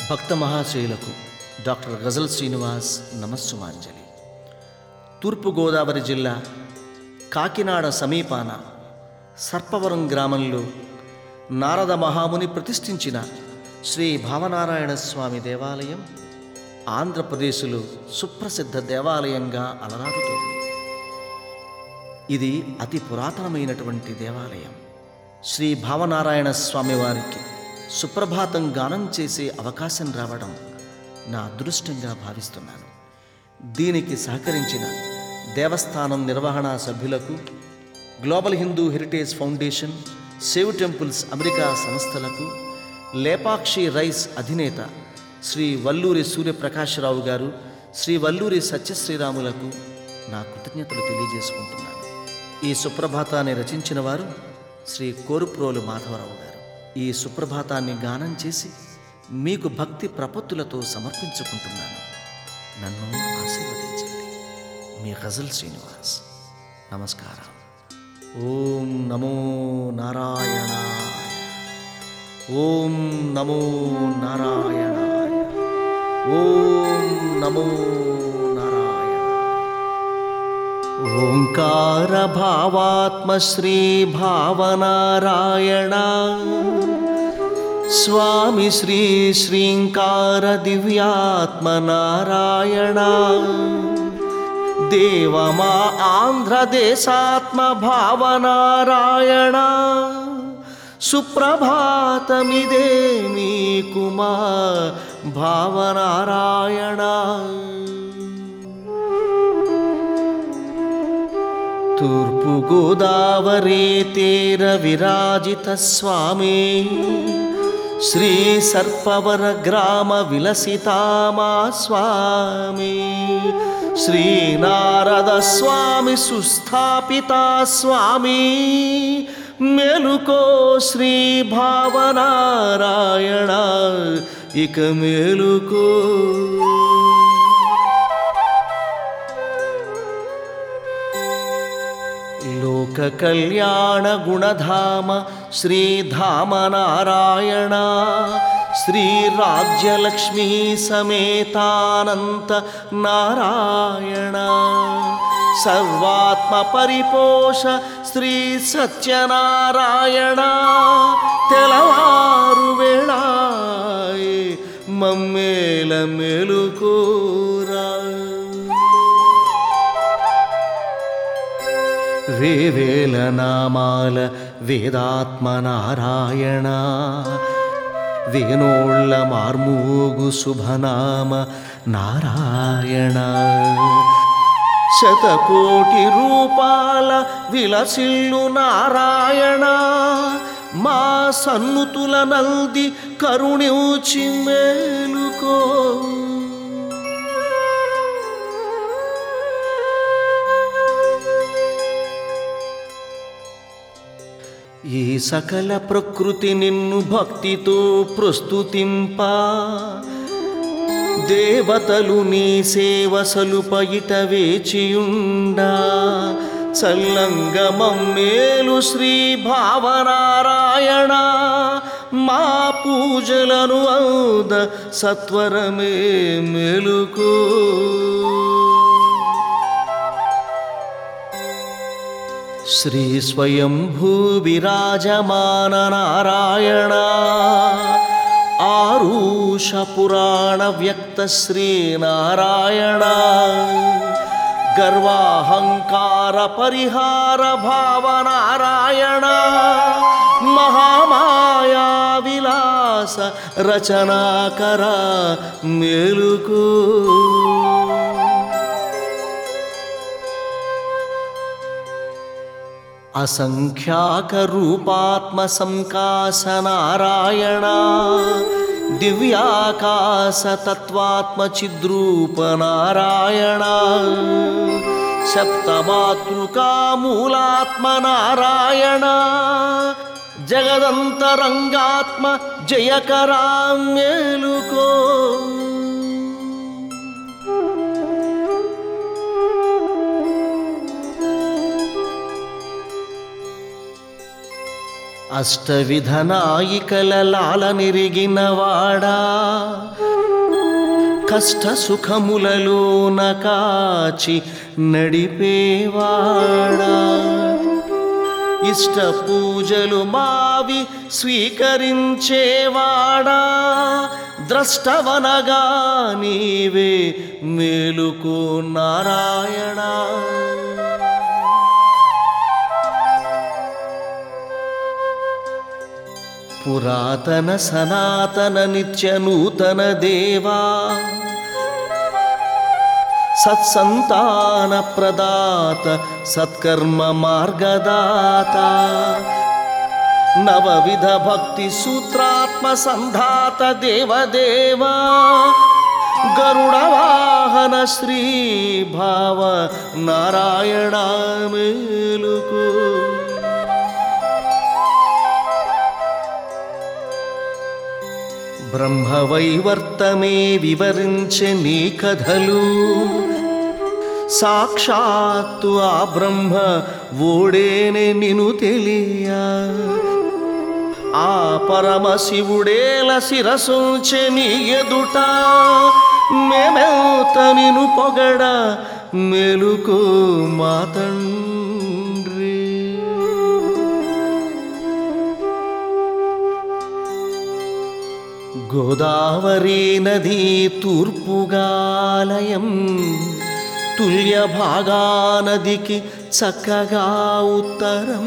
భక్త మహాశయులకు doctor గజల్ శ్రీనివాస్ నమస్సుమాంజలి. తూర్పుగోదావరి జిల్లా కాకినాడ సమీపాన సర్పవరం గ్రామంలో నారద మహాముని ప్రతిష్ఠించిన శ్రీ భావనారాయణ స్వామి దేవాలయం ఆంధ్రప్రదేశ్లో సుప్రసిద్ధ దేవాలయంగా అలరారుతోంది. ఇది అతి పురాతనమైనటువంటి దేవాలయం. శ్రీ భావనారాయణ స్వామి వారికి సుప్రభాతం గానం చేసే అవకాశం రావడం నా అదృష్టంగా భావిస్తున్నాను. దీనికి సహకరించిన దేవస్థానం నిర్వహణా సభ్యులకు, global Hindu heritage foundation, save temples America సంస్థలకు, లేపాక్షి రైస్ అధినేత శ్రీ వల్లూరి సూర్యప్రకాశరావు గారు, శ్రీ వల్లూరి సత్యశ్రీరాములకు నా కృతజ్ఞతలు తెలియజేసుకుంటున్నాను. ఈ సుప్రభాతాన్ని రచించిన వారు శ్రీ కోరుప్రోలు మాధవరావు గారు. ఈ సుప్రభాతాన్ని గానం చేసి మీకు భక్తి ప్రపత్తులతో సమర్పించుకుంటున్నాను. నన్ను ఆశీర్వదించండి. మీ గజల్ శ్రీనివాస్. నమస్కారం. ఓం నమో నారాయణాయ. ఓం నమో నారాయణాయ. ఓం నమో ఓంకార భావాత్మ శ్రీ భావనారాయణ స్వామి శ్రీ శ్రీంకార దివ్యాత్మ నారాయణ దేవమా ఆంధ్రదేశాత్మ భావనారాయణ సుప్రభాతమిదే మీకుమా భావనారాయణ. తూర్పు గోదావరి తీర విరాజిత స్వామి శ్రీ సర్పవర గ్రామ విలసితామా స్వామి శ్రీ నారద స్వామి సుస్థాపిత స్వామి మేలుకో శ్రీ భావనారాయణ ఇక మేలుకో. లోక కళ్యాణ గుణధామ శ్రీధామ నారాయణ శ్రీ రాజ్యలక్ష్మీ సమేతానంత నారాయణ సర్వాత్మ పరిపోష శ్రీ సత్యనారాయణ తెలవారు వేళాయే మమ్మేల మేలుకోరా. వేవేల నామాల వేదాత్మ నారాయణ వేణోళ్ళ మార్మూగు శుభనామ నారాయణ శతకోటి రూపాల విలసిల్లు నారాయణ మా సన్నుతుల నంది కరుణించి మేలుకో. ఈ సకల ప్రకృతి నిన్ను భక్తితో ప్రస్తుతింప దేవతలు నీ సేవ సలుపయిట వేచియుండా చల్లంగ మమ్మేలు శ్రీ భావనారాయణ మా పూజలను ఔద సత్వరమే మేలుకో. శ్రీ స్వయంభూ విరాజమాన నారాయణ ఆరుష పురాణ వ్యక్త శ్రీ నారాయణ గర్వాహంకార పరిహార భావనారాయణ మహామాయా విలాస రచనాకర మేలుకో. అసంఖ్యాక రూపాత్మ సంకాశ నారాయణ దివ్యాకాశ తత్వాత్మ చిద్రూప నారాయణ సప్తమాతృకా మూలాత్మ నారాయణ జగదంతరంగాత్మ జయకరా మేలుకో. అష్టవిధ నాయికల లాలనిరిగినవాడా, కష్ట సుఖములలోన కాచి నడిపేవాడా, ఇష్ట పూజలు మావి స్వీకరించేవాడా, ద్రష్టవనగా నీవే మేలుకో నారాయణ. పురాతన సనాతన నిత్య నూతన దేవా, సత్సంతాన ప్రదాత సత్కర్మ మార్గదాత, నవవిధ భక్తి సూత్రాత్మ సంధాత దేవదేవా, గరుడ వాహన శ్రీ భావ నారాయణ మేలుకు. బ్రహ్మవైవర్తమే వివరించే నీ కథలు, సాక్షాత్తు ఆ బ్రహ్మ ఓడేనే నిను తెలియ, ఆ పరమశివుడేల శిరసుంచె నీ ఎదుట, మేమెల్త నిను పొగడ మేలుకో మా తండ్రి. గోదావరి నది తూర్పుగాలయం, తుల్య భాగానదికి చక్కగా ఉత్తరం,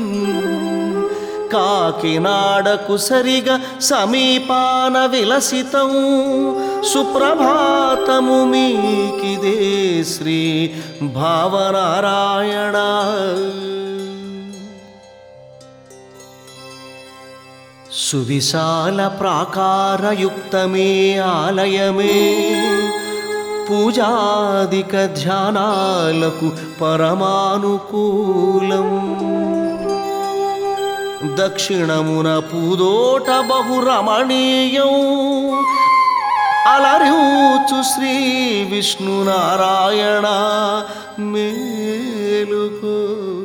కాకినాడకు సరిగా సమీపాన విలసితం, సుప్రభాతము మీకిదే శ్రీ భావనారాయణ. సువిశాల ప్రాకారయుక్తమే ఆలయమే, పూజాదిక ధ్యానాలకు పరమానుకూలం, దక్షిణమున పూదోట బహురమణీయం, అలరూచు శ్రీ విష్ణునారాయణ మేలుకో.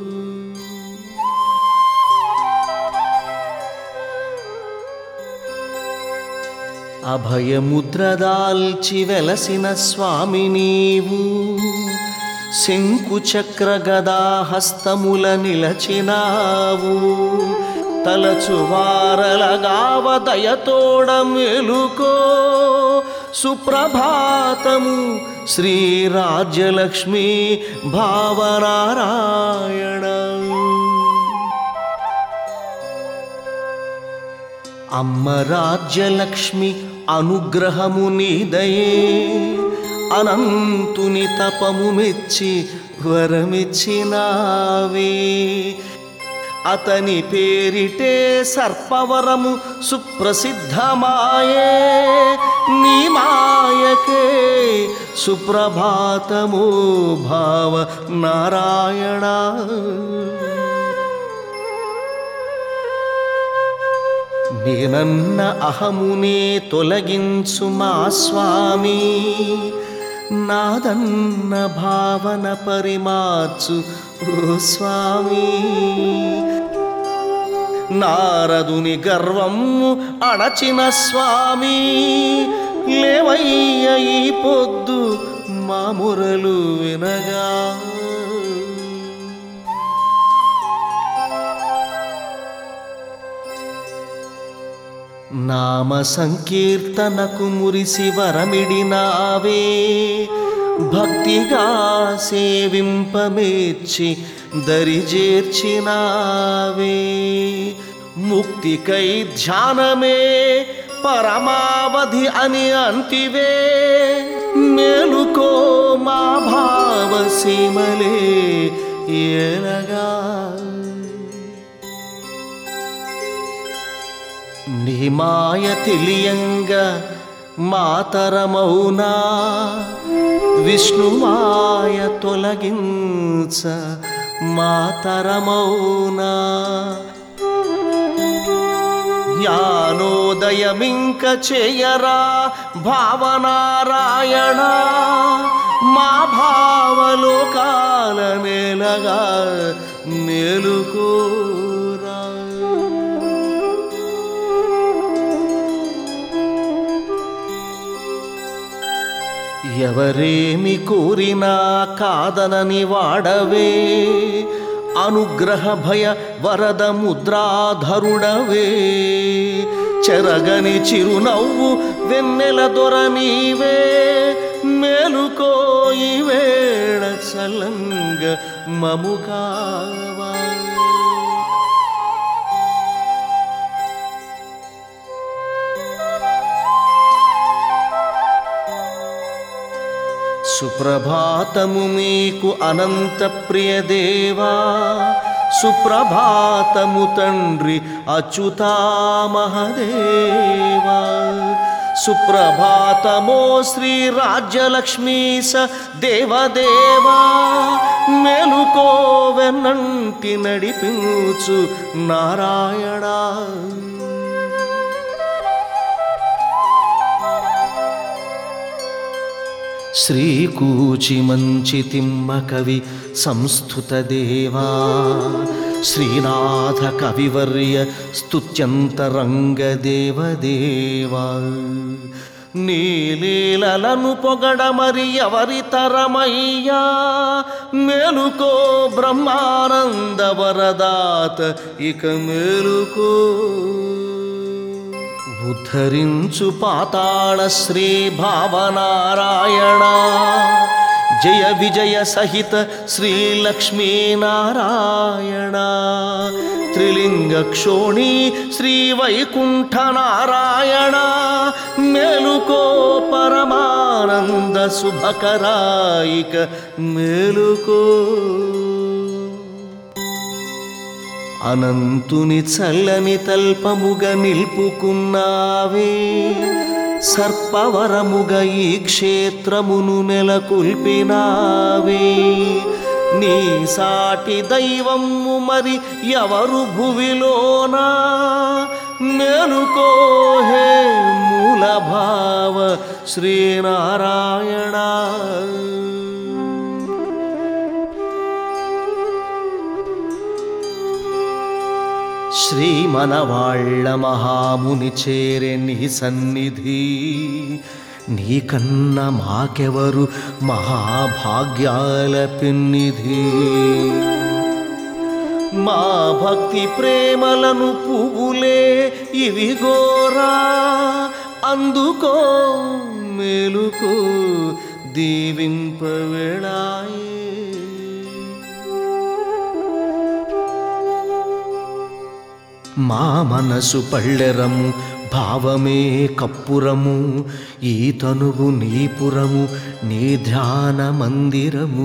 అభయముద్రదాల్చి వెలసిన స్వామి నీవు, శంకుచక్ర గదా హస్తముల నిలచినావు, తలచువారలగావ దయతోడ మేలుకో. సుప్రభాతము శ్రీ రాజ్యలక్ష్మి భావనారాయణ. అమ్మ రాజ్యలక్ష్మి అనుగ్రహము నీదయే, అనంతుని తపము మెచ్చి వరమిచ్చినావే, అతని పేరిటే సర్పవరము సుప్రసిద్ధమాయే, నీ మాయకే సుప్రభాతము భావ నారాయణ. నేనన్న అహమునే తొలగించు మా స్వామి, నాదన్న భావన పరిమార్చు ఓ స్వామి. నారదుని గర్వము అణచిన స్వామి, లేవయ్య ఈ పొద్దు మా మురలు వినగా. నామ సంకీర్తనకు మురిసి వరమిడినావే, భక్తిగా సేవింపమేచ్చి దరిజేర్చినావే, ముక్తికై ధ్యానమే పరమావధి అని అంతివే, మేలుకో మా భావ సీమలే ఏలగా. నీ మాయ తెలియంగా మాతరమౌనా, విష్ణుమాయ తొలగించ మాతరమౌనా. జ్ఞానోదయమింక చేయరా భావనారాయణ, మా భావలోకాల నేలగా మేలుకోరా. ఎవరేమి కోరినా కాదనని వాడవే, అనుగ్రహ భయ వరద ముద్రాధరుడవే, చెరగని చిరునవ్వు వెన్నెల దొర నీవే, మేలుకోయి వేళ చలంగ మముకావా. సుప్రభాతము మీకు అనంత ప్రియ దేవా, సుప్రభాతము తండ్రి అచ్యుతా మహదేవా, సుప్రభాతమో శ్రీ రాజ్యలక్ష్మీస దేవదేవా, మేలుకోవెన్నంటి నడిపించు నారాయణ. శ్రీకూచి మంచి తిమ్మ కవి సంస్థుత దేవా, శ్రీనాథ కవివర్య స్తుత్యంతరంగ దేవదేవా, నీలీలను పొగడ మరి ఎవరి తరమయ్యా, మేలుకో బ్రహ్మానంద వరదాత ఇక మేలుకో. ఉద్ధరించు పాతాళ శ్రీ భావనారాయణ, జయ విజయ సహిత శ్రీ లక్ష్మీనారాయణ, త్రిలింగ క్షోణి శ్రీ వైకుంఠ నారాయణ, మేలుకో పరమానంద శుభకరాయిక మేలుకో. అనంతుని చల్లని తల్పముగ నిల్పుకున్నావే, సర్పవరముగ ఈ క్షేత్రమును నెలకొల్పినావే, నీ సాటి దైవము మరి ఎవరు భువిలోనా, మేలుకో హే మూలభావ శ్రీనారాయణ. శ్రీ మనవాళ్ళ మహాముని చేరే నీ సన్నిధి, నీకన్న మాకెవరు మహాభాగ్యాల పెన్నిధి. మా భక్తి ప్రేమలను పువ్వులే ఇవిగోరా, అందుకో మేలుకో దీవింపవేళాయే. మా మనసు పళ్ళెరము భావమే కప్పురము, ఈ తనువు నీపురము నీ ధ్యాన మందిరము,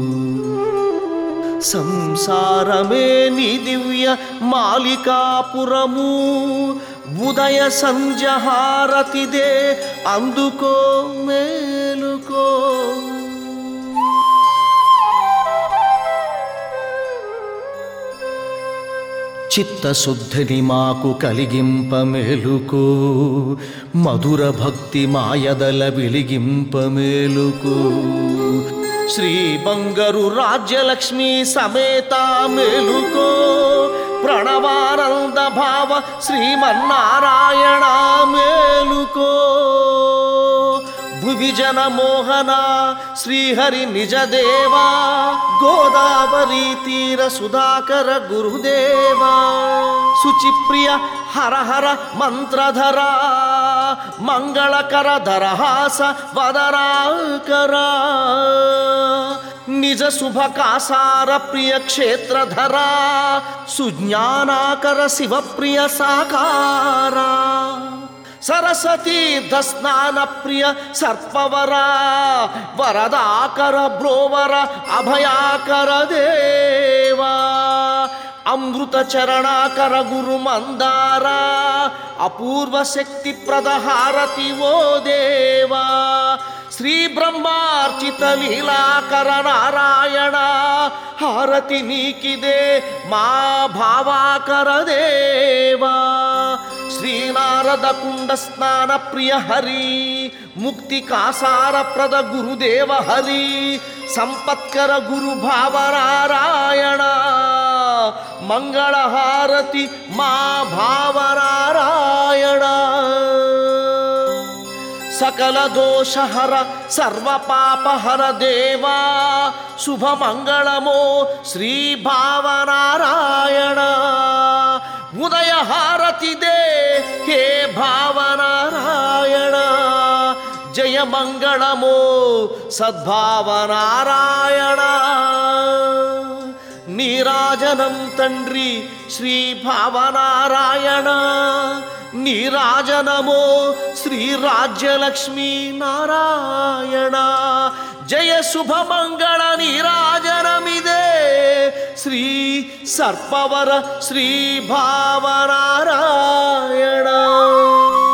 సంసారమే నీ దివ్య మాలికాపురము, ఉదయ సంధ్యహారతిదే అందుకో మేలుకో. చిత్తశుద్ధిని మాకు కలిగింప మేలుకో, మధుర భక్తి మాయదల వెలిగింప మేలుకో. శ్రీ బంగారు రాజ్యలక్ష్మి సమేత మేలుకో, ప్రణవానంద భావ శ్రీమన్నారాయణ మేలుకో. భువిజన మోహన శ్రీహరి నిజదేవా, గోదావరి తీర సుధాకర గురుదేవా, శుచిప్రియ హర హర మంత్రధరా, మంగళకర ధరహాస వదరాకరా, నిజ శుభకాసార ప్రియ క్షేత్రధరా, సుజ్ఞానాకర శివప్రియ సాకారా, సరస్వతీర్థ స్నాన ప్రియ సర్పవరా, వరదాకర బ్రోవర అభయాకర దేవా, అమృత చరణాకర గురు మందారా, అపూర్వ శక్తి ప్రదహారతి ఓ దేవా, శ్రీ బ్రహ్మార్చిత లీలాకర నారాయణ, హారతి నీకిదే మా భావాకర దేవా. శ్రీనారద కుండ స్నాన ప్రియ హరి, ముక్తి కాసార ప్రద గురుదేవ హరి, సంపత్కర గురు భావనారాయణ, మంగళహారతి మా భావనారాయణ. సకల దోషహర సర్వపాపహర దేవా శుభమంగళమో శ్రీ భావనారాయణ ఉదయ హారతి దే హే భావనారాయణ జయ మంగళమో సద్భావనారాయణ నీరాజనం తండ్రి శ్రీ భావనారాయణ నీరాజనమో శ్రీ రాజ్యలక్ష్మీ నారాయణ జయ శుభమంగళ నీరాజనమిదే శ్రీ సర్పవర శ్రీ భావనారాయణ